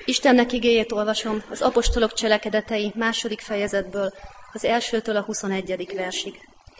Istennek igéjét olvasom az apostolok cselekedetei 2. fejezetből, az 1-től a 21. versig.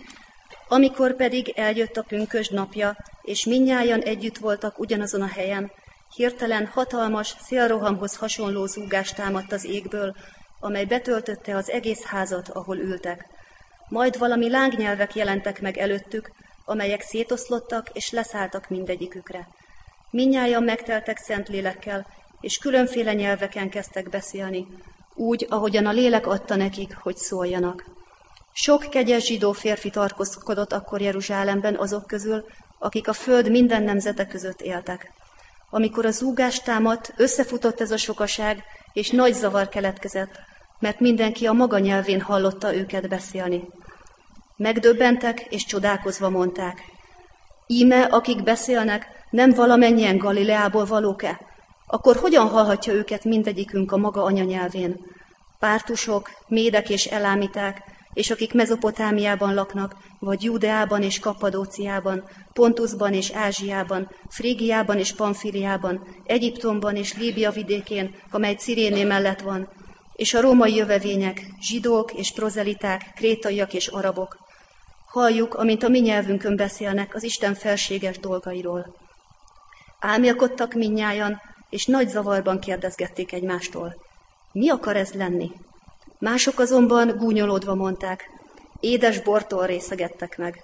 Amikor pedig eljött a pünkösd napja, és mindnyájan együtt voltak ugyanazon a helyen, hirtelen hatalmas, szélrohamhoz hasonló zúgás támadt az égből, amely betöltötte az egész házat, ahol ültek. Majd valami lángnyelvek jelentek meg előttük, amelyek szétoszlottak és leszálltak mindegyikükre. Mindnyájan megteltek Szentlélekkel, és különféle nyelveken kezdtek beszélni, úgy, ahogyan a lélek adta nekik, hogy szóljanak. Sok kegyes zsidó férfi tartózkodott akkor Jeruzsálemben azok közül, akik a föld minden nemzete között éltek. Amikor a zúgás támadt, összefutott ez a sokaság, és nagy zavar keletkezett, mert mindenki a maga nyelvén hallotta őket beszélni. Megdöbbentek, és csodálkozva mondták: íme, akik beszélnek, nem valamennyien Galileából valók-e? Akkor hogyan hallhatja őket mindegyikünk a maga anyanyelvén? Pártusok, médek és elámiták, és akik Mezopotámiában laknak, vagy Júdeában és Kappadóciában, Pontusban és Ázsiában, Frígiában és Pamfíliában, Egyiptomban és Líbia vidékén, amely Ciréné mellett van, és a római jövevények, zsidók és prozeliták, krétaiak és arabok. Halljuk, amint a mi nyelvünkön beszélnek az Isten felséges dolgairól. Álmélkodtak mindnyájan, és nagy zavarban kérdezgették egymástól: mi akar ez lenni? Mások azonban gúnyolódva mondták: édes bortól részegettek meg.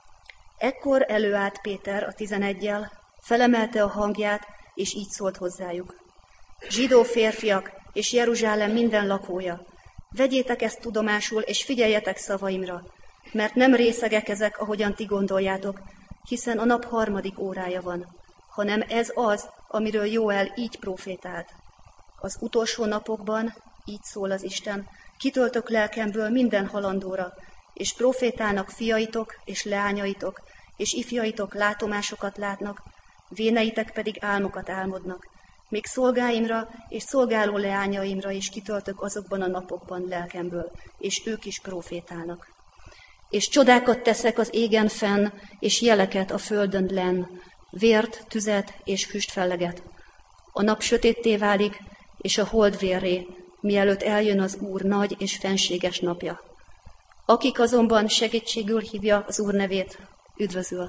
Ekkor előállt Péter a 11-jel, felemelte a hangját, és így szólt hozzájuk: zsidó férfiak, és Jeruzsálem minden lakója, vegyétek ezt tudomásul, és figyeljetek szavaimra, mert nem részegek ezek, ahogyan ti gondoljátok, hiszen a nap 3. órája van, hanem ez az, amiről Jóel így profétált. Az utolsó napokban, így szól az Isten, kitöltök lelkemből minden halandóra, és profétálnak fiaitok és leányaitok, és ifjaitok látomásokat látnak, véneitek pedig álmokat álmodnak. Még szolgáimra és szolgáló leányaimra is kitöltök azokban a napokban lelkemből, és ők is profétálnak. És csodákat teszek az égen fenn, és jeleket a földön lenn, vért, tüzet és füstfelleget. A nap sötétté válik, és a hold vérré, mielőtt eljön az Úr nagy és fenséges napja. Akik azonban segítségül hívja az Úr nevét, üdvözül.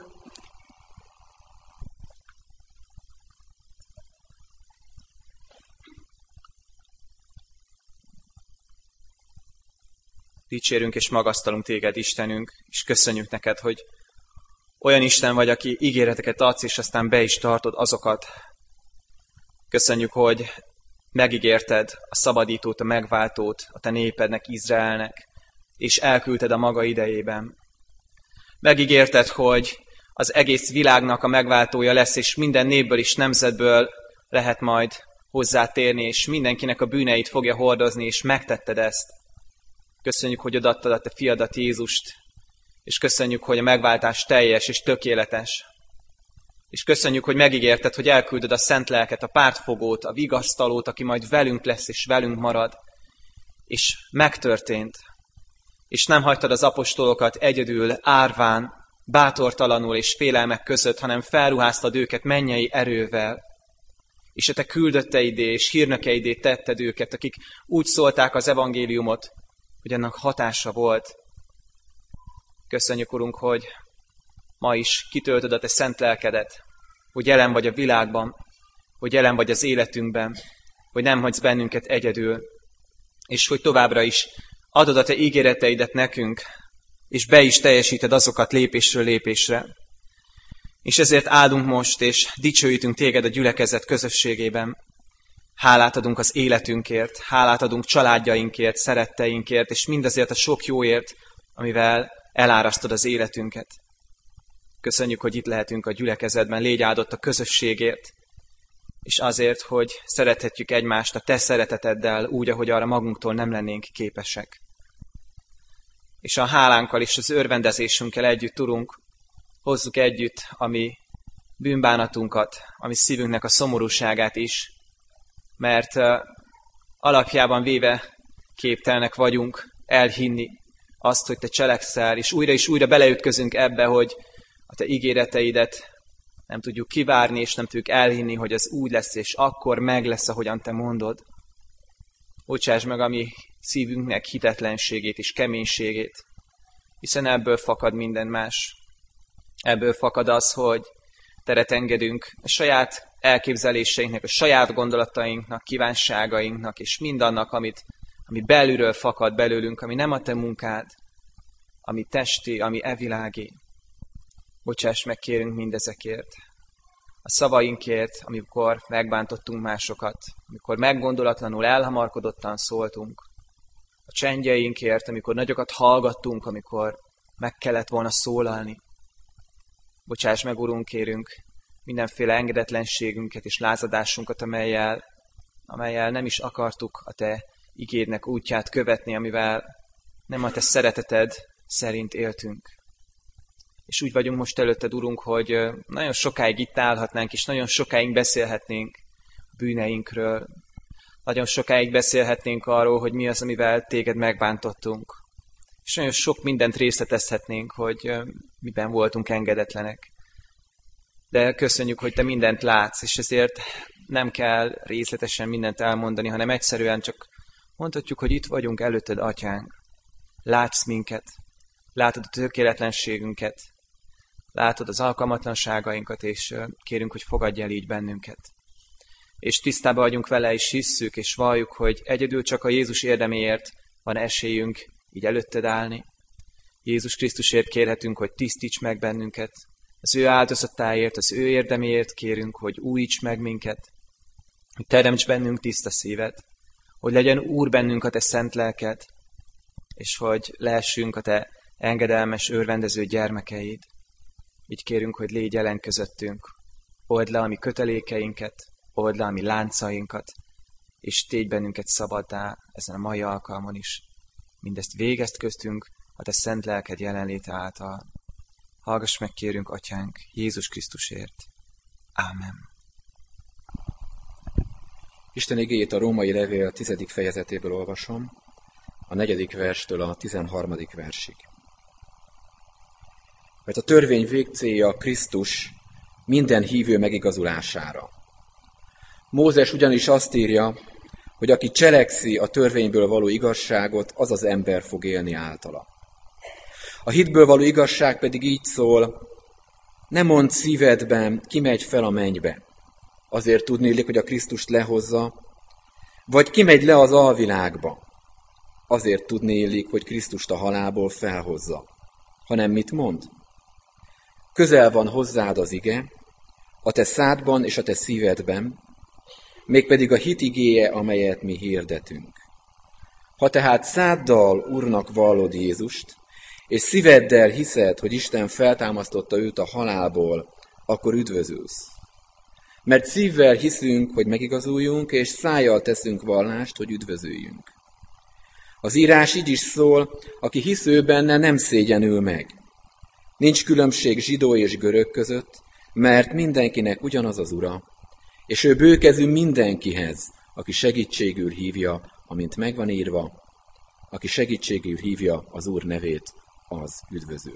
Dicsérünk és magasztalunk téged, Istenünk, és köszönjük neked, hogy olyan Isten vagy, aki ígéreteket adsz, és aztán be is tartod azokat. Köszönjük, hogy megígérted a szabadítót, a megváltót a te népednek, Izraelnek, és elküldted a maga idejében. Megígérted, hogy az egész világnak a megváltója lesz, és minden népből és nemzetből lehet majd hozzátérni, és mindenkinek a bűneit fogja hordozni, és megtetted ezt. Köszönjük, hogy odaadtad a te fiadat, Jézust, és köszönjük, hogy a megváltás teljes és tökéletes. És köszönjük, hogy megígérted, hogy elküldöd a szent lelket, a pártfogót, a vigasztalót, aki majd velünk lesz és velünk marad. És megtörtént. És nem hagytad az apostolokat egyedül, árván, bátortalanul és félelmek között, hanem felruháztad őket mennyei erővel. És a te küldötteidé és hírnökeidé tetted őket, akik úgy szólták az evangéliumot, hogy annak hatása volt. Köszönjük, Urunk, hogy ma is kitöltöd a te szent lelkedet, hogy jelen vagy a világban, hogy jelen vagy az életünkben, hogy nem hagysz bennünket egyedül, és hogy továbbra is adod a te ígéreteidet nekünk, és be is teljesíted azokat lépésről lépésre. És ezért áldunk most, és dicsőítünk téged a gyülekezet közösségében. Hálát adunk az életünkért, hálát adunk családjainkért, szeretteinkért, és mindazért a sok jóért, amivel elárasztod az életünket. Köszönjük, hogy itt lehetünk a gyülekezetben, légy áldott a közösségért, és azért, hogy szerethetjük egymást a te szereteteddel úgy, ahogy arra magunktól nem lennénk képesek. És a hálánkkal és az örvendezésünkkel együtt, Urunk, hozzuk együtt a mi bűnbánatunkat, a mi szívünknek a szomorúságát is, mert alapjában véve képtelnek vagyunk elhinni azt, hogy te cselekszel, és újra beleütközünk ebbe, hogy a te ígéreteidet Nem tudjuk kivárni, és nem tudjuk elhinni, hogy ez úgy lesz, és akkor meg lesz, ahogyan te mondod. Bocsáss meg a mi szívünknek hitetlenségét és keménységét, hiszen ebből fakad minden más. Ebből fakad az, hogy teret engedünk a saját elképzeléseinknek, a saját gondolatainknak, kívánságainknak, és mindannak, ami belülről fakad belőlünk, ami nem a te munkád, ami testi, ami evilági. Bocsáss meg, kérünk mindezekért. A szavainkért, amikor megbántottunk másokat, amikor meggondolatlanul, elhamarkodottan szóltunk. A csendjeinkért, amikor nagyokat hallgattunk, amikor meg kellett volna szólalni. Bocsáss meg, Urunk, kérünk mindenféle engedetlenségünket és lázadásunkat, amelyel nem is akartuk a te igédnek útját követni, amivel nem a te szereteted szerint éltünk. És úgy vagyunk most előtted, Urunk, hogy nagyon sokáig itt állhatnánk, és nagyon sokáig beszélhetnénk a bűneinkről. Nagyon sokáig beszélhetnénk arról, hogy mi az, amivel téged megbántottunk. És nagyon sok mindent részletezhetnénk, hogy miben voltunk engedetlenek. De köszönjük, hogy te mindent látsz, és ezért nem kell részletesen mindent elmondani, hanem egyszerűen csak mondhatjuk, hogy itt vagyunk előtted, Atyánk. Látsz minket, látod a tökéletlenségünket, látod az alkalmatlanságainkat, és kérünk, hogy fogadj el így bennünket. És tisztában vagyunk vele, és hisszük, és valljuk, hogy egyedül csak a Jézus érdeméért van esélyünk így előtted állni. Jézus Krisztusért kérhetünk, hogy tisztíts meg bennünket. Az ő áldozatáért, az ő érdeméért kérünk, hogy újíts meg minket, hogy teremts bennünk tiszta szívet, hogy legyen Úr bennünk a te szent lelked, és hogy lehessünk a te engedelmes, örvendező gyermekeid. Így kérünk, hogy légy jelen közöttünk, old le a mi kötelékeinket, old le a mi láncainkat, és tégy bennünket szabaddá ezen a mai alkalmon is. Mindezt végezd köztünk a te szent lelked jelenléte által. Hallgass meg, kérünk, Atyánk, Jézus Krisztusért. Ámen. Isten igéjét a római levél 10. fejezetéből olvasom, a 4. verstől a 13. versig. Mert a törvény végcélja Krisztus minden hívő megigazulására. Mózes ugyanis azt írja, hogy aki cselekszi a törvényből való igazságot, az az ember fog élni általa. A hitből való igazság pedig így szól, ne mondd szívedben, ki megy fel a mennybe, azért tudnélik, hogy a Krisztust lehozza, vagy ki megy le az alvilágba, azért tudnélik, hogy Krisztust a halálból felhozza. Hanem mit mond? Közel van hozzád az ige, a te szádban és a te szívedben, mégpedig a hit igéje, amelyet mi hirdetünk. Ha tehát száddal Úrnak vallod Jézust, és szíveddel hiszed, hogy Isten feltámasztotta őt a halálból, akkor üdvözülsz. Mert szívvel hiszünk, hogy megigazuljunk, és szájjal teszünk vallást, hogy üdvözüljünk. Az írás így is szól, aki hisz ő benne, nem szégyenül meg. Nincs különbség zsidó és görög között, mert mindenkinek ugyanaz az Ura, és ő bőkezű mindenkihez, aki segítségül hívja, amint megvan írva, aki segítségül hívja az Úr nevét, az üdvözül.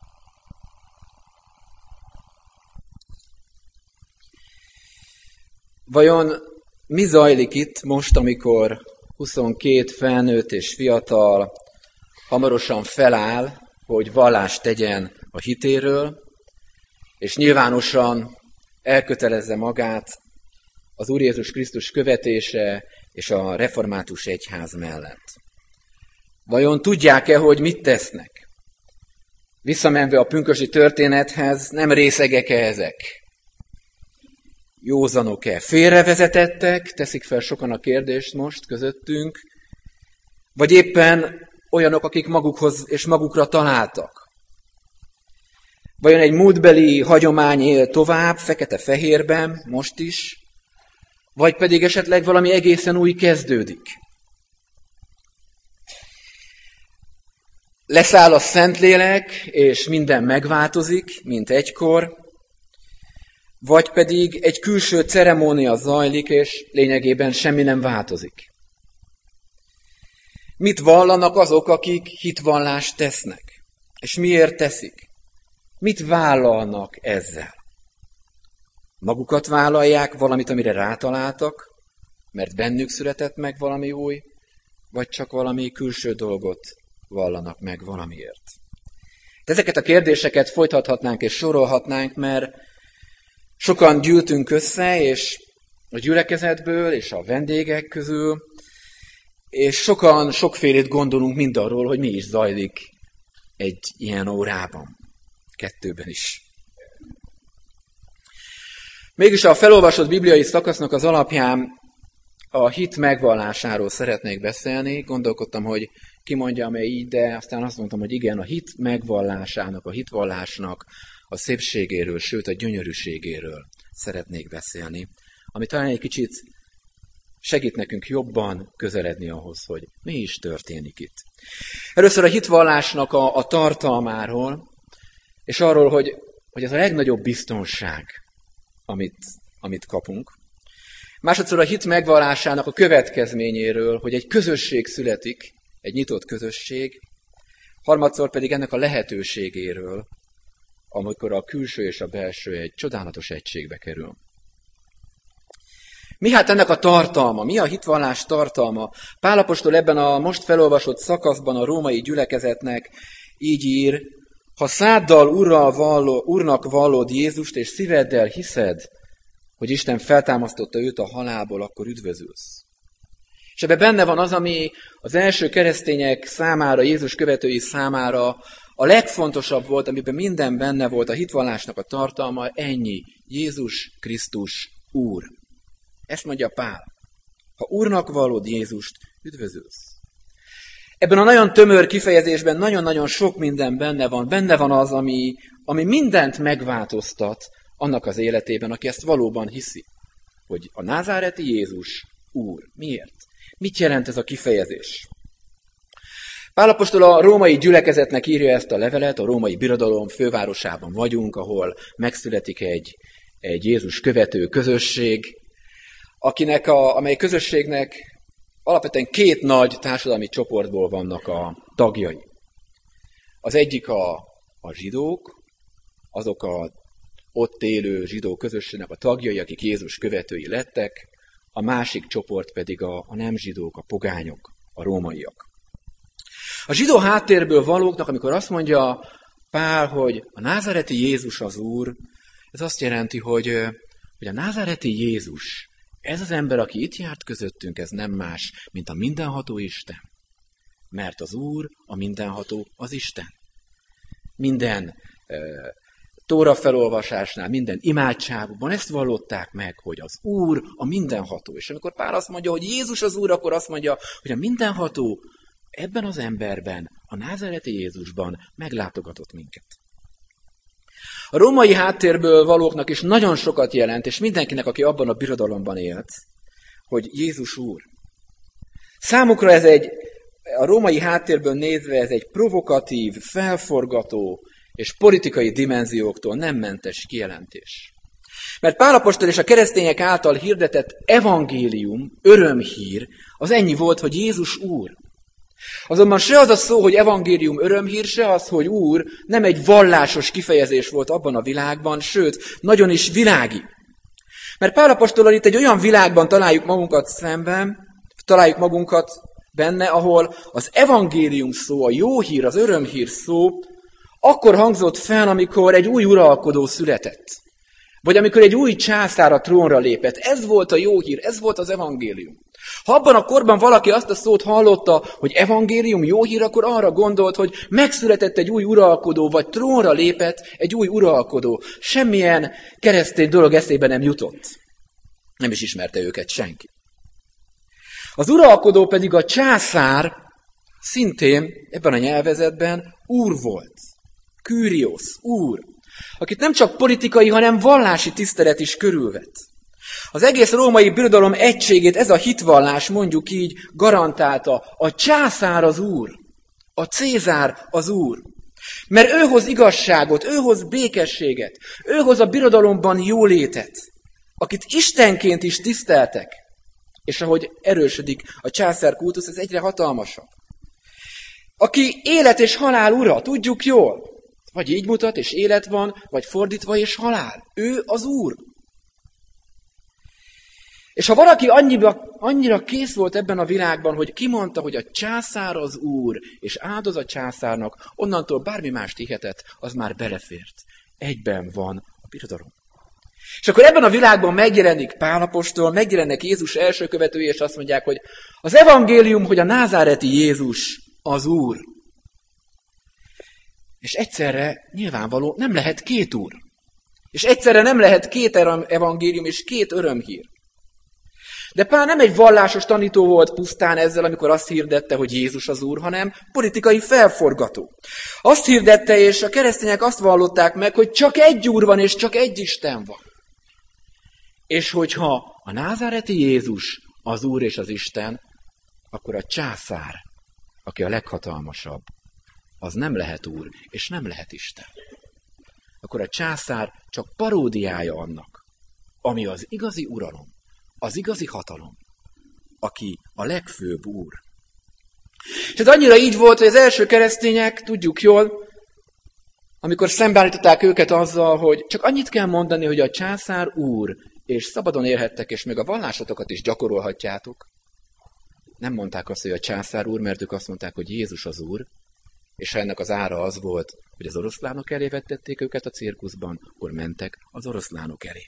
Vajon mi zajlik itt most, amikor 22 felnőtt és fiatal hamarosan feláll, hogy vallást tegyen a hitéről, és nyilvánosan elkötelezze magát az Úr Jézus Krisztus követése és a református egyház mellett? Vajon tudják-e, hogy mit tesznek? Visszamenve a pünkösdi történethez, nem részegek-e ezek? Józanok-e? Félrevezetettek? Teszik fel sokan a kérdést most közöttünk. Vagy éppen olyanok, akik magukhoz és magukra találtak? Vajon egy múltbeli hagyomány él tovább, fekete-fehérben, most is? Vagy pedig esetleg valami egészen új kezdődik? Leszáll a Szentlélek, és minden megváltozik, mint egykor, vagy pedig egy külső ceremónia zajlik, és lényegében semmi nem változik. Mit vallanak azok, akik hitvallást tesznek? És miért teszik? Mit vállalnak ezzel? magukat vállalják, valamit, amire rátaláltak, mert bennük született meg valami új, vagy csak valami külső dolgot vallanak meg valamiért. De ezeket a kérdéseket folytathatnánk és sorolhatnánk, mert sokan gyűltünk össze, és a gyülekezetből, és a vendégek közül, és sokan sokfélét gondolunk mindarról, hogy mi is zajlik egy ilyen órában, 2 is. Mégis a felolvasott bibliai szakasznak az alapján a hit megvallásáról szeretnék beszélni. Gondolkodtam, hogy kimondjam-e így, de aztán azt mondtam, hogy igen, a hit megvallásának, a hitvallásnak a szépségéről, sőt a gyönyörűségéről szeretnék beszélni, ami talán egy kicsit segít nekünk jobban közeledni ahhoz, hogy mi is történik itt. Először a hitvallásnak a tartalmáról, és arról, hogy ez a legnagyobb biztonság, amit kapunk. Másodszor a hit megvallásának a következményéről, hogy egy közösség születik, egy nyitott közösség. Harmadszor pedig ennek a lehetőségéről, amikor a külső és a belső egy csodálatos egységbe kerül. Mi hát ennek a tartalma? Mi a hitvallás tartalma? Pál apostol ebben a most felolvasott szakaszban a római gyülekezetnek így ír: ha száddal Úrnak vallod Jézust, és szíveddel hiszed, hogy Isten feltámasztotta őt a halálból, akkor üdvözülsz. És ebben benne van az, ami az első keresztények számára, Jézus követői számára a legfontosabb volt, amiben minden benne volt, a hitvallásnak a tartalma, ennyi: Jézus Krisztus Úr. Ezt mondja Pál. Ha Úrnak vallod Jézust, üdvözülsz. Ebben a nagyon tömör kifejezésben nagyon-nagyon sok minden benne van. Benne van az, ami mindent megváltoztat annak az életében, aki ezt valóban hiszi. Hogy a názáreti Jézus Úr. Miért? Mit jelent ez a kifejezés? Pál apostol a római gyülekezetnek írja ezt a levelet, a római birodalom fővárosában vagyunk, ahol megszületik egy Jézus követő közösség, amely közösségnek alapvetően 2 nagy társadalmi csoportból vannak a tagjai. Az egyik a zsidók, azok a ott élő zsidó közösségnek a tagjai, akik Jézus követői lettek, a másik csoport pedig a nem zsidók, a pogányok, a rómaiak. A zsidó háttérből valóknak, amikor azt mondja Pál, hogy a názáreti Jézus az Úr, ez azt jelenti, hogy a názáreti Jézus, ez az ember, aki itt járt közöttünk, ez nem más, mint a mindenható Isten. Mert az Úr, a mindenható az Isten. Minden Tóra felolvasásnál, minden imádságukban ezt vallották meg, hogy az Úr a mindenható. És amikor Pál azt mondja, hogy Jézus az Úr, akkor azt mondja, hogy a mindenható ebben az emberben, a názáreti Jézusban meglátogatott minket. A római háttérből valóknak is nagyon sokat jelent, és mindenkinek, aki abban a birodalomban élt, hogy Jézus Úr. Számukra a római háttérből nézve ez egy provokatív, felforgató és politikai dimenzióktól nem mentes kijelentés. Mert Pál apostol és a keresztények által hirdetett evangélium, örömhír, az ennyi volt, hogy Jézus Úr. Azonban se az a szó, hogy evangélium, örömhír, se az, hogy Úr, nem egy vallásos kifejezés volt abban a világban, sőt, nagyon is világi. Mert Pál apostolral itt egy olyan világban találjuk magunkat benne, ahol az evangélium szó, a jó hír, az örömhír szó akkor hangzott fel, amikor egy új uralkodó született. Vagy amikor egy új császár a trónra lépett. Ez volt a jó hír, ez volt az evangélium. Ha abban a korban valaki azt a szót hallotta, hogy evangélium, jó hír, akkor arra gondolt, hogy megszületett egy új uralkodó, vagy trónra lépett egy új uralkodó. Semmilyen keresztény dolog eszébe nem jutott. Nem is ismerte őket senki. Az uralkodó pedig a császár szintén ebben a nyelvezetben úr volt. Kyrios, úr, akit nem csak politikai, hanem vallási tisztelet is körülvett. Az egész római birodalom egységét ez a hitvallás, mondjuk így, garantálta. A császár az úr, a Cézár az úr. Mert ő hoz igazságot, ő hoz békességet, ő hoz a birodalomban jólétet, akit istenként is tiszteltek. És ahogy erősödik a császár kultusz, ez egyre hatalmasabb. Aki élet és halál ura, tudjuk jól. Vagy így mutat, és élet van, vagy fordítva, és halál. Ő az Úr. És ha valaki annyira kész volt ebben a világban, hogy kimondta, hogy a császár az Úr, és áldoz a császárnak, onnantól bármi mást hihetett, az már belefért. Egyben van a birodalom. És akkor ebben a világban megjelenik Pál apostol, megjelennek Jézus első követői, és azt mondják, hogy az evangélium, hogy a názáreti Jézus az Úr. És egyszerre nyilvánvaló nem lehet két úr. És egyszerre nem lehet két evangélium és két örömhír. De Pál nem egy vallásos tanító volt pusztán ezzel, amikor azt hirdette, hogy Jézus az Úr, hanem politikai felforgató. Azt hirdette, és a keresztények azt vallották meg, hogy csak egy Úr van, és csak egy Isten van. És hogyha a názáreti Jézus az Úr és az Isten, akkor a császár, aki a leghatalmasabb, az nem lehet Úr, és nem lehet Isten. Akkor a császár csak paródiája annak, ami az igazi uralom, az igazi hatalom, aki a legfőbb úr. És ez annyira így volt, hogy az első keresztények, tudjuk jól, amikor szembeállították őket azzal, hogy csak annyit kell mondani, hogy a császár úr, és szabadon élhettek, és még a vallásotokat is gyakorolhatjátok. Nem mondták azt, hogy a császár úr, mert ők azt mondták, hogy Jézus az úr, és ha ennek az ára az volt, hogy az oroszlánok elé vettették őket a cirkuszban, akkor mentek az oroszlánok elé.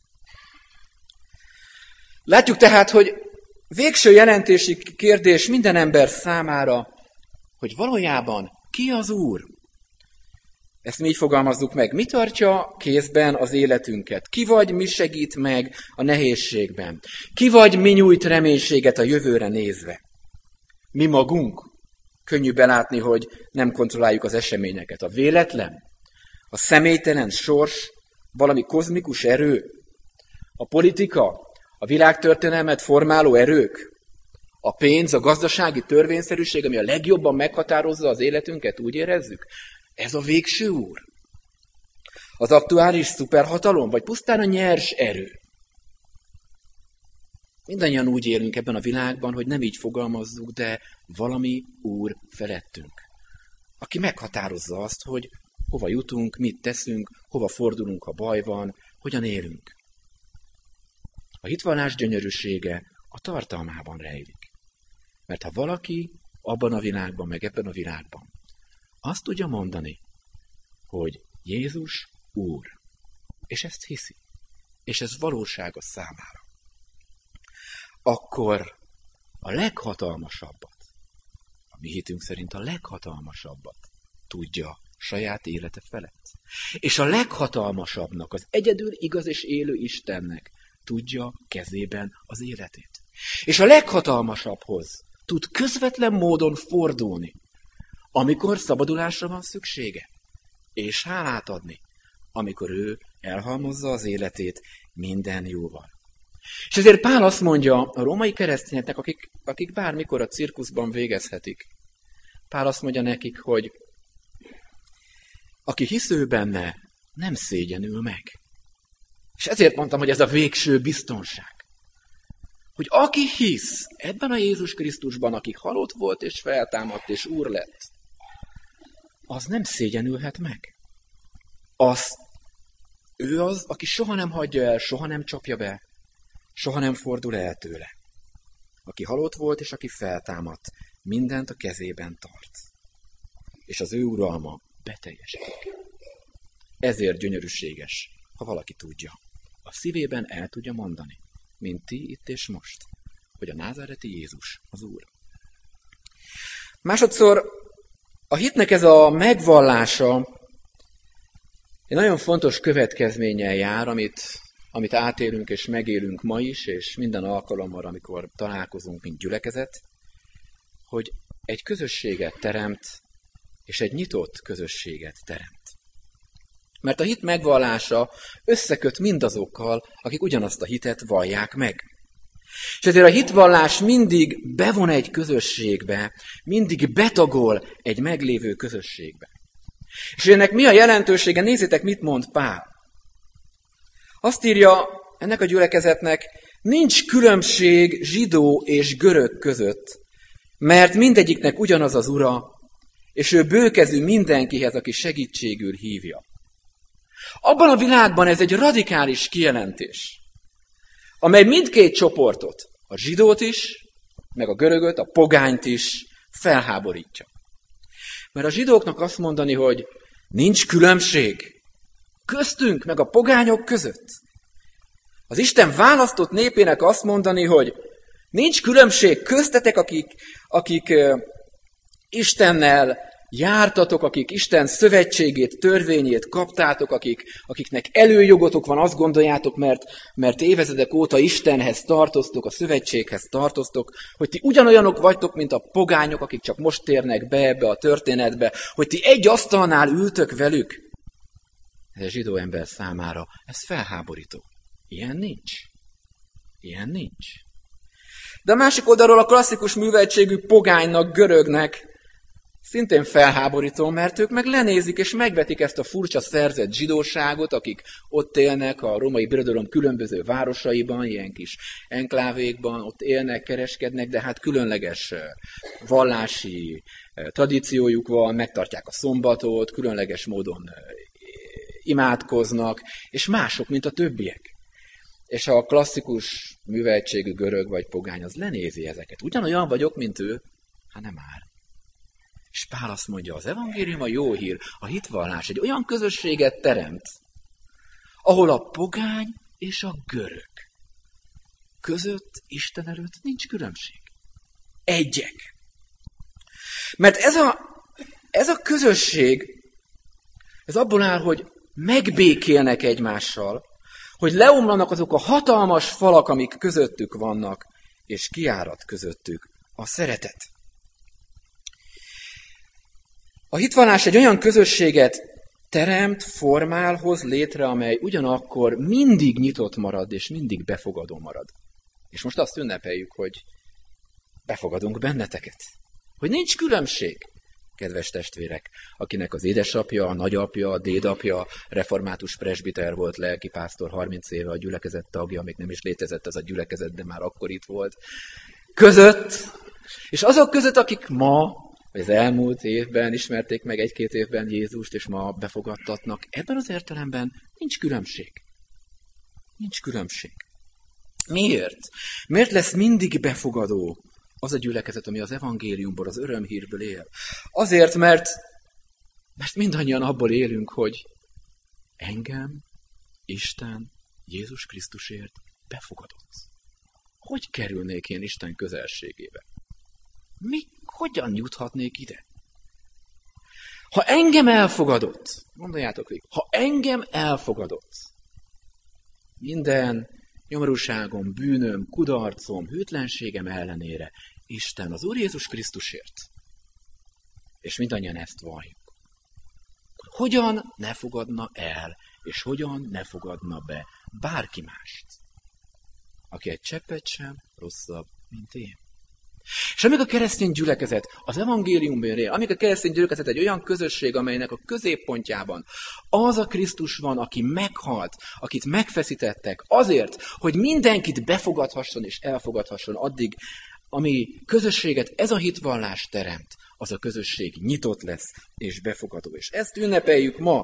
Látjuk tehát, hogy végső jelentési kérdés minden ember számára, hogy valójában ki az Úr? Ezt mi így fogalmazzuk meg. Mi tartja kézben az életünket? Ki vagy mi segít meg a nehézségben? Ki vagy mi nyújt reménységet a jövőre nézve? Mi magunk? Könnyű belátni, hogy nem kontrolláljuk az eseményeket. A véletlen? A személytelen sors? Valami kozmikus erő? A politika? A világtörténelmet formáló erők? A pénz, a gazdasági törvényszerűség, ami a legjobban meghatározza az életünket, úgy érezzük? Ez a végső úr? Az aktuális szuperhatalom, vagy pusztán a nyers erő? Mindannyian úgy élünk ebben a világban, hogy nem így fogalmazzuk, de valami úr felettünk, aki meghatározza azt, hogy hova jutunk, mit teszünk, hova fordulunk, ha baj van, hogyan élünk. A hitvallás gyönyörűsége a tartalmában rejlik. Mert ha valaki abban a világban, meg ebben a világban azt tudja mondani, hogy Jézus Úr, és ezt hiszi, és ez valóság a számára, akkor a leghatalmasabbat, a mi hitünk szerint a leghatalmasabbat tudja saját élete felett. És a leghatalmasabbnak, az egyedül igaz és élő Istennek tudja kezében az életét. És a leghatalmasabbhoz tud közvetlen módon fordulni, amikor szabadulásra van szüksége, és hálát adni, amikor ő elhalmozza az életét minden jóval. És ezért Pál azt mondja a római keresztényeknek, akik bármikor a cirkuszban végezhetik, Pál azt mondja nekik, hogy aki hisz ő benne, nem szégyenül meg. És ezért mondtam, hogy ez a végső biztonság. Hogy aki hisz ebben a Jézus Krisztusban, aki halott volt és feltámadt és úr lett, az nem szégyenülhet meg. Ő az, aki soha nem hagyja el, soha nem csapja be, soha nem fordul el tőle. Aki halott volt és aki feltámadt, mindent a kezében tart. És az ő uralma beteljesedik. Ezért gyönyörűséges, ha valaki tudja. A szívében el tudja mondani, mint ti itt és most, hogy a názáreti Jézus az Úr. Másodszor a hitnek ez a megvallása egy nagyon fontos következménnyel jár, amit átélünk és megélünk ma is, és minden alkalommal, amikor találkozunk, mint gyülekezet, hogy egy közösséget teremt, és egy nyitott közösséget teremt. Mert a hit megvallása összeköt mindazokkal, akik ugyanazt a hitet vallják meg. És ezért a hitvallás mindig bevon egy közösségbe, mindig betagol egy meglévő közösségbe. És ennek mi a jelentősége? Nézzétek, mit mond Pál. Azt írja ennek a gyülekezetnek, nincs különbség zsidó és görög között, mert mindegyiknek ugyanaz az ura, és ő bőkezű mindenkihez, aki segítségül hívja. Abban a világban ez egy radikális kijelentés, amely mindkét csoportot, a zsidót is, meg a görögöt, a pogányt is felháborítja. Mert a zsidóknak azt mondani, hogy nincs különbség köztünk, meg a pogányok között. Az Isten választott népének azt mondani, hogy nincs különbség köztetek, akik Istennel jártatok, akik Isten szövetségét, törvényét kaptátok, akiknek előjogotok van, azt gondoljátok, mert évezredek óta Istenhez tartoztok, a szövetséghez tartoztok, hogy ti ugyanolyanok vagytok, mint a pogányok, akik csak most térnek be ebbe a történetbe, hogy ti egy asztalnál ültök velük. Ez a zsidó ember számára ez felháborító. Ilyen nincs. Ilyen nincs. De a másik oldalról a klasszikus műveltségű pogánynak, görögnek szintén felháborító, mert ők meg lenézik és megvetik ezt a furcsa szerzett zsidóságot, akik ott élnek a római birodalom különböző városaiban, ilyen kis enklávékban, ott élnek, kereskednek, de hát különleges vallási tradíciójuk van, megtartják a szombatot, különleges módon imádkoznak, és mások, mint a többiek. És a klasszikus műveltségű görög vagy pogány az lenézi ezeket. Ugyanolyan vagyok, mint ő, nem már. És Pál azt mondja, az evangélium a jó hír, a hitvallás egy olyan közösséget teremt, ahol a pogány és a görög között Isten előtt nincs különbség. Egyek. Mert ez a közösség, ez abból áll, hogy megbékélnek egymással, hogy leomlanak azok a hatalmas falak, amik közöttük vannak, és kiárad közöttük a szeretet. A hitvallás egy olyan közösséget teremt, formál, hoz létre, amely ugyanakkor mindig nyitott marad, és mindig befogadó marad. És most azt ünnepeljük, hogy befogadunk benneteket. Hogy nincs különbség, kedves testvérek, akinek az édesapja, a nagyapja, a dédapja református presbiter volt, lelkipásztor, 30 éve a gyülekezet tagja, még nem is létezett az a gyülekezet, de már akkor itt volt. Között, és azok között, akik ma, vagy az elmúlt évben ismerték meg egy-két évben Jézust, és ma befogadtatnak, ebben az értelemben nincs különbség. Nincs különbség. Miért? Miért lesz mindig befogadó az a gyülekezet, ami az evangéliumból, az örömhírből él? Azért, mert mindannyian abból élünk, hogy engem Isten Jézus Krisztusért befogadott. Hogy kerülnék én Isten közelségébe? Hogyan juthatnék ide? Ha engem elfogadott, gondoljátok végig, ha engem elfogadott, minden nyomorúságom, bűnöm, kudarcom, hűtlenségem ellenére, Isten az Úr Jézus Krisztusért, és mindannyian ezt valljuk, hogyan ne fogadna el, és hogyan ne fogadna be bárki mást, aki egy cseppet sem rosszabb, mint én. És amíg a keresztény gyülekezet az evangéliumban él, amíg a keresztény gyülekezet egy olyan közösség, amelynek a középpontjában az a Krisztus van, aki meghalt, akit megfeszítettek azért, hogy mindenkit befogadhasson és elfogadhasson addig, ami közösséget ez a hitvallás teremt, az a közösség nyitott lesz és befogadó. És ezt ünnepeljük ma,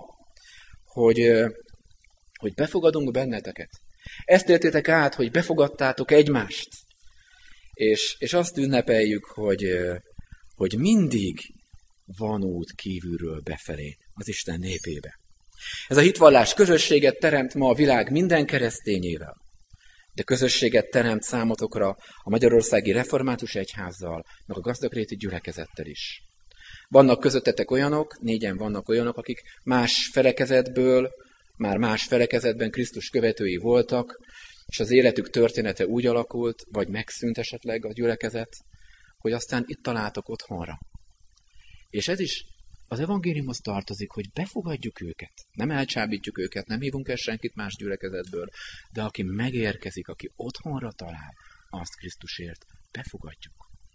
hogy befogadunk benneteket. Ezt értétek át, hogy befogadtátok egymást. És azt ünnepeljük, hogy mindig van út kívülről befelé az Isten népébe. Ez a hitvallás közösséget teremt ma a világ minden keresztényével, de közösséget teremt számotokra a Magyarországi Református Egyházzal, meg a Gazdagréti gyülekezettel is. Vannak közöttetek olyanok, 4 vannak olyanok, akik más felekezetben Krisztus követői voltak, és az életük története úgy alakult, vagy megszűnt esetleg a gyülekezet, hogy aztán itt találtak otthonra. És ez is az evangéliumhoz tartozik, hogy befogadjuk őket. Nem elcsábítjuk őket, nem hívunk el senkit más gyülekezetből, de aki megérkezik, aki otthonra talál, azt Krisztusért befogadjuk.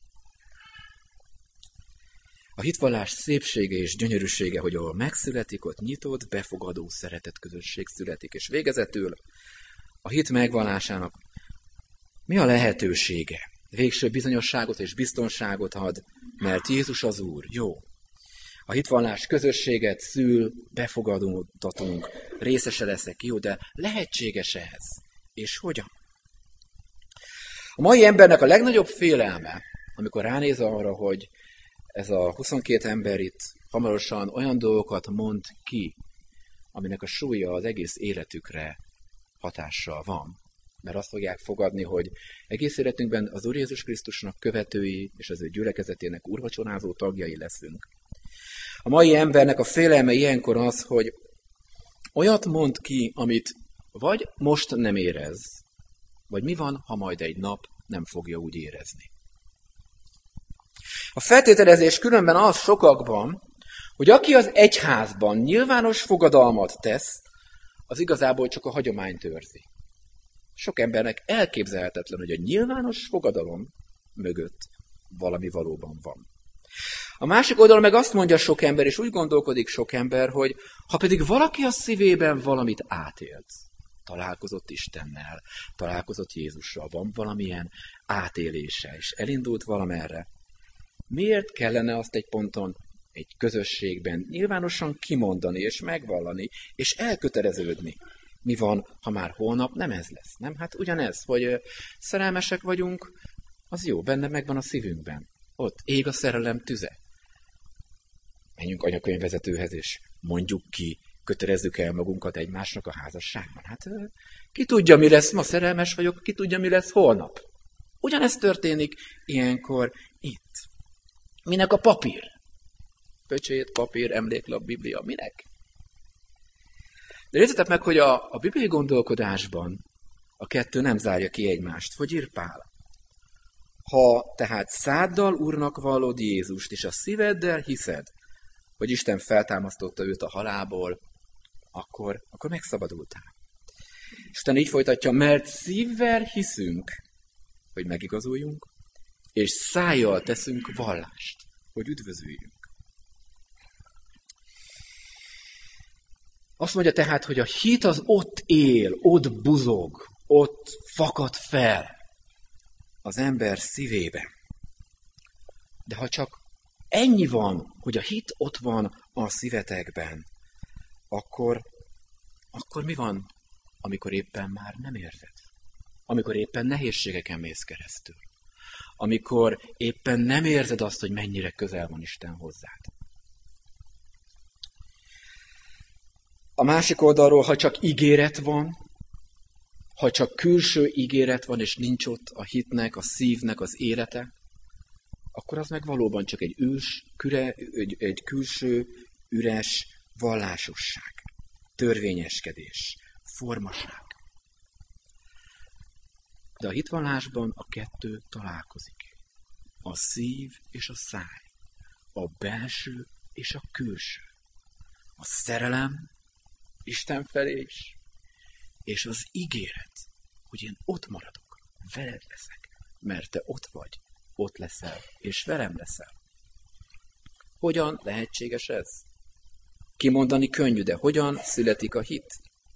A hitvallás szépsége és gyönyörűsége, hogy ahol megszületik, ott nyitott, befogadó szeretetközösség születik. És végezetül a hit megvallásának mi a lehetősége? Végső bizonyosságot és biztonságot ad, mert Jézus az Úr. Jó. A hitvallás közösséget szül, befogadódhatunk, részese leszek, jó, de lehetséges ehhez. És hogyan? A mai embernek a legnagyobb félelme, amikor ránéz arra, hogy ez a 22 ember itt hamarosan olyan dolgokat mond ki, aminek a súlya az egész életükre hatással van. Mert azt fogják fogadni, hogy egész életünkben az Úr Jézus Krisztusnak követői és az ő gyülekezetének úrvacsorázó tagjai leszünk. A mai embernek a félelme ilyenkor az, hogy olyat mond ki, amit vagy most nem érez, vagy mi van, ha majd egy nap nem fogja úgy érezni. A feltételezés különben az sokakban, hogy aki az egyházban nyilvános fogadalmat tesz, az igazából csak a hagyományt őrzi. Sok embernek elképzelhetetlen, hogy a nyilvános fogadalom mögött valami valóban van. A másik oldalon meg azt mondja sok ember, és úgy gondolkodik sok ember, hogy ha pedig valaki a szívében valamit átélt, találkozott Istennel, találkozott Jézussal, van valamilyen átélése, és elindult valamerre, miért kellene azt egy ponton, egy közösségben nyilvánosan kimondani, és megvallani, és elköteleződni? Mi van, ha már holnap nem ez lesz? Nem? Hát ugyanez, hogy szerelmesek vagyunk, az jó, benne megvan a szívünkben. Ott ég a szerelem tüze. Menjünk anyakönyvvezetőhez, és mondjuk ki, kötelezzük el magunkat egymásnak a házasságban. Hát ki tudja, mi lesz, ma szerelmes vagyok, ki tudja, mi lesz holnap. Ugyanezt történik ilyenkor itt. Minek a papír? Pöcsét, papír, emléklap, Biblia, minek? De nézzétek meg, hogy a bibliai gondolkodásban a kettő nem zárja ki egymást. Hogy ír Pál? Ha tehát száddal Úrnak vallod Jézust, és a szíveddel hiszed, hogy Isten feltámasztotta őt a halálból, akkor megszabadultál. Isten így folytatja, mert szívvel hiszünk, hogy megigazuljunk, és szájjal teszünk vallást, hogy üdvözüljünk. Azt mondja tehát, hogy a hit az ott él, ott buzog, ott fakad fel az ember szívében. De ha csak ennyi van, hogy a hit ott van a szívetekben, akkor mi van, amikor éppen már nem érzed? Amikor éppen nehézségeken mész keresztül? Amikor éppen nem érzed azt, hogy mennyire közel van Isten hozzád? A másik oldalról, ha csak ígéret van, ha csak külső ígéret van, és nincs ott a hitnek, a szívnek az élete, akkor az meg valóban csak egy külső, üres vallásosság, törvényeskedés, formaság. De a hitvallásban a kettő találkozik. A szív és a száj, a belső és a külső, a szerelem Isten felé is, és az ígéret, hogy én ott maradok, veled leszek, mert te ott vagy, ott leszel, és velem leszel. Hogyan lehetséges ez? Kimondani könnyű, de hogyan születik a hit?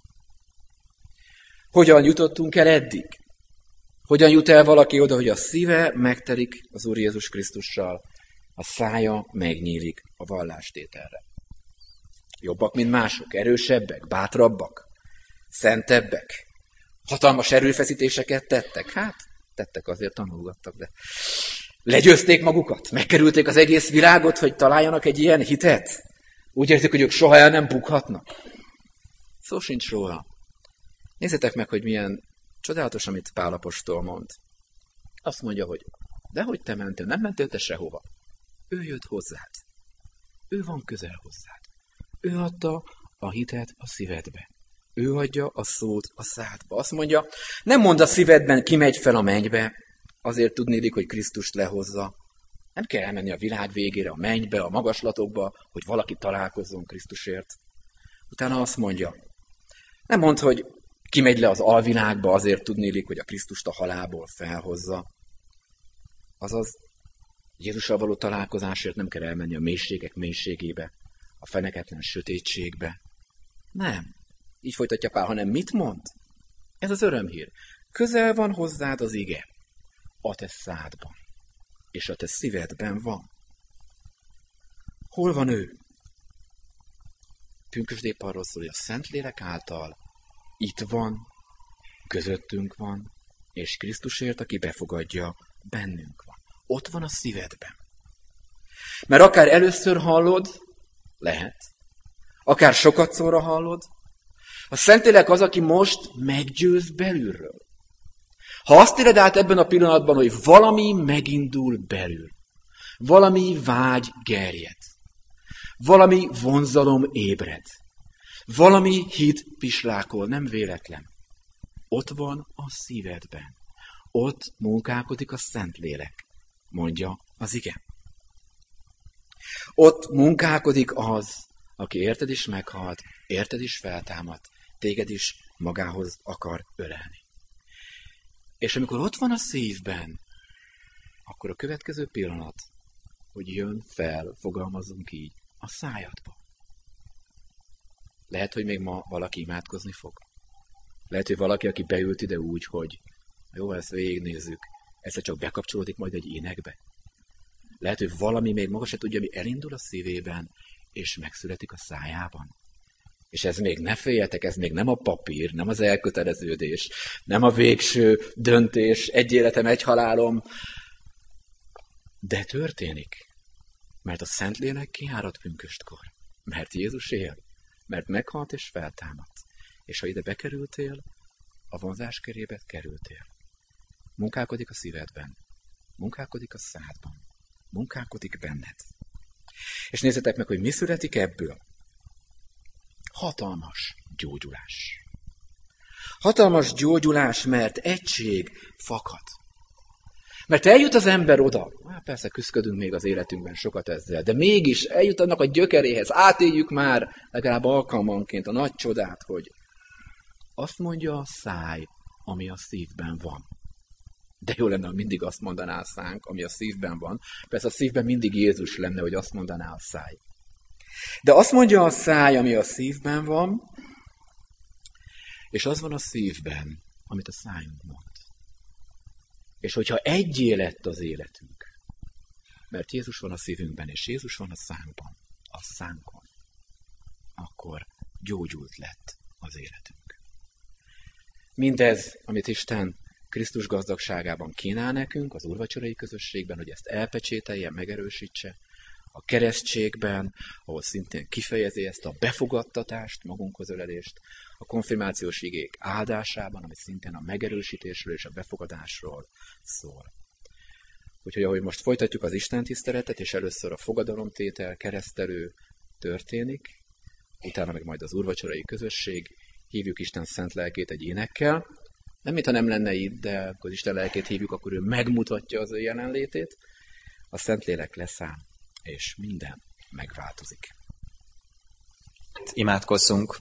Hogyan jutottunk el eddig? Hogyan jut el valaki oda, hogy a szíve megtelik az Úr Jézus Krisztussal, a szája megnyílik a vallástételre? Jobbak, mint mások, erősebbek, bátrabbak, szentebbek, hatalmas erőfeszítéseket tettek. Hát, tettek, azért tanulgattak, de legyőzték magukat, megkerülték az egész világot, hogy találjanak egy ilyen hitet. Úgy érzik, hogy ők soha el nem bukhatnak. Szó sincs róla. Nézzétek meg, hogy milyen csodálatos, amit Pál apostol mond. Azt mondja, hogy dehogy te mentél, nem mentél te sehova. Ő jött hozzád. Ő van közel hozzád. Ő adta a hitet a szívedbe. Ő adja a szót a szádba. Azt mondja, nem mond a szívedben, kimegy fel a mennybe, azért tudnélik, hogy Krisztust lehozza. Nem kell elmenni a világ végére, a mennybe, a magaslatokba, hogy valaki találkozzon Krisztusért. Utána azt mondja, nem mond, hogy kimegy le az alvilágba, azért tudnélik, hogy a Krisztust a halálból felhozza. Azaz, Jézussal való találkozásért nem kell elmenni a mélységek mélységébe, a feneketlen sötétségbe. Nem. Így folytatja Pál, hanem mit mond? Ez az örömhír. Közel van hozzád az ige, a te szádban, és a te szívedben van. Hol van ő? Pünkösdép arról szól, hogy a Szentlélek által itt van, közöttünk van, és Krisztusért, aki befogadja, bennünk van. Ott van a szívedben. Mert akár először hallod, lehet, akár sokat szóra hallod, a Szentlélek az, aki most meggyőz belülről. Ha azt éred át ebben a pillanatban, hogy valami megindul belül, valami vágy gerjed, valami vonzalom ébred, valami hit pislákol, nem véletlen. Ott van a szívedben. Ott munkálkodik a Szentlélek, mondja az ige. Ott munkálkodik az, aki érted is meghalt, érted is feltámadt, téged is magához akar ölelni. És amikor ott van a szívben, akkor a következő pillanat, hogy jön fel, fogalmazunk így, a szájadba. Lehet, hogy még ma valaki imádkozni fog. Lehet, hogy valaki, aki beült ide úgy, hogy jó, ezt végignézzük, egyszer csak bekapcsolódik majd egy énekbe. Lehet, hogy valami még maga se tudja, ami elindul a szívében, és megszületik a szájában. És ez még, ne féljetek, ez még nem a papír, nem az elköteleződés, nem a végső döntés, egy életem, egy halálom, de történik. Mert a Szentlélek kiáradt pünköstkor. Mert Jézus él. Mert meghalt és feltámadt. És ha ide bekerültél, a vonzás körébe kerültél. Munkálkodik a szívedben. Munkálkodik a szádban. Munkálkodik benned. És nézzetek meg, hogy mi születik ebből. Hatalmas gyógyulás. Hatalmas gyógyulás, mert egység fakad. Mert eljut az ember oda, persze küszködünk még az életünkben sokat ezzel, de mégis eljut annak a gyökeréhez, átéljük már legalább alkalmanként a nagy csodát, hogy azt mondja a száj, ami a szívben van. De jó lenne, ha mindig azt mondaná a szánk, ami a szívben van. Persze a szívben mindig Jézus lenne, hogy azt mondaná a száj. De azt mondja a száj, ami a szívben van, és az van a szívben, amit a szájunk mond. És hogyha egyé lett az életünk, mert Jézus van a szívünkben, és Jézus van a szánkban, a szánkon, akkor gyógyult lett az életünk. Mindez, amit Isten Krisztus gazdagságában kínál nekünk, az úrvacsorai közösségben, hogy ezt elpecsételje, megerősítse, a keresztségben, ahol szintén kifejezi ezt a befogadtatást, magunkhoz ölelést, a konfirmációs igék áldásában, ami szintén a megerősítésről és a befogadásról szól. Úgyhogy ahogy most folytatjuk az istentiszteletet, és először a fogadalomtétel, keresztelő történik, utána meg majd az úrvacsorai közösség, hívjuk Isten szent lelkét egy énekkel. Nem, mintha nem lenne itt, de akkor Isten lelkét hívjuk, akkor ő megmutatja az ő jelenlétét. A Szentlélek leszáll, és minden megváltozik. Imádkozzunk.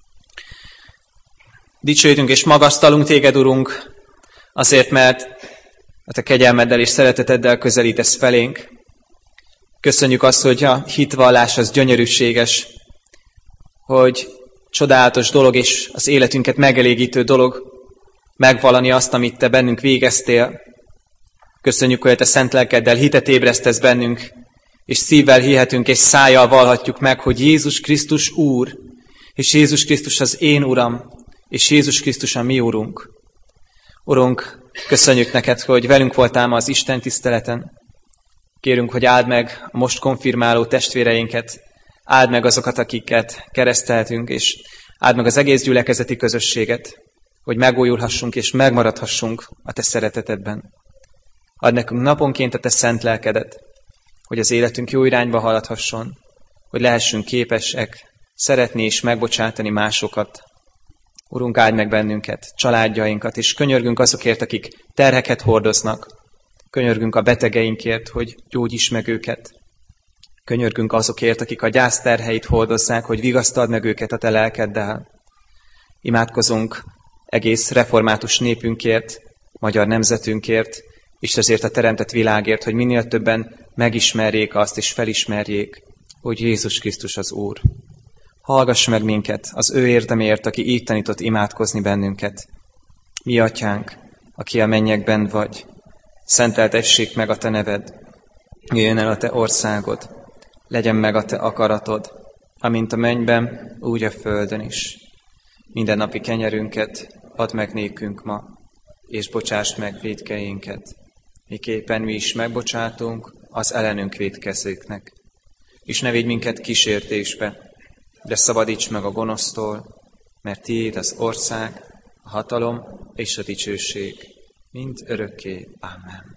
Dicsőítünk és magasztalunk téged, Urunk, azért, mert a te kegyelmeddel és szereteteddel közelítesz felénk. Köszönjük azt, hogy a hitvallás az gyönyörűséges, hogy csodálatos dolog és az életünket megelégítő dolog megvallani azt, amit te bennünk végeztél. Köszönjük, hogy a te szent lelkeddel hitet ébresztesz bennünk, és szívvel hihetünk és szájjal vallhatjuk meg, hogy Jézus Krisztus Úr, és Jézus Krisztus az én Uram, és Jézus Krisztus a mi Urunk. Urunk, köszönjük neked, hogy velünk voltál ma az Isten tiszteleten. Kérünk, hogy áld meg a most konfirmáló testvéreinket, áld meg azokat, akiket kereszteltünk, és áld meg az egész gyülekezeti közösséget, hogy megújulhassunk és megmaradhassunk a te szeretetedben. Add nekünk naponként a te szent lelkedet, hogy az életünk jó irányba haladhasson, hogy lehessünk képesek szeretni és megbocsátani másokat. Urunk, áld meg bennünket, családjainkat, és könyörgünk azokért, akik terheket hordoznak. Könyörgünk a betegeinkért, hogy gyógyíts meg őket. Könyörgünk azokért, akik a gyászterheit hordozzák, hogy vigasztald meg őket a te lelkeddel. Imádkozunk egész református népünkért, magyar nemzetünkért, és azért a teremtett világért, hogy minél többen megismerjék azt, és felismerjék, hogy Jézus Krisztus az Úr. Hallgass meg minket az ő érdemért, aki így tanított imádkozni bennünket. Mi atyánk, aki a mennyekben vagy, szenteltessék meg a te neved, jöjjön el a te országod, legyen meg a te akaratod, amint a mennyben, úgy a földön is. Mindennapi kenyerünket add meg nékünk ma, és bocsáss meg vétkeinket, miképpen mi is megbocsátunk az ellenünk vétkezőknek. És ne vigy minket kísértésbe, de szabadíts meg a gonosztól, mert tiéd az ország, a hatalom és a dicsőség, mind örökké. Amen.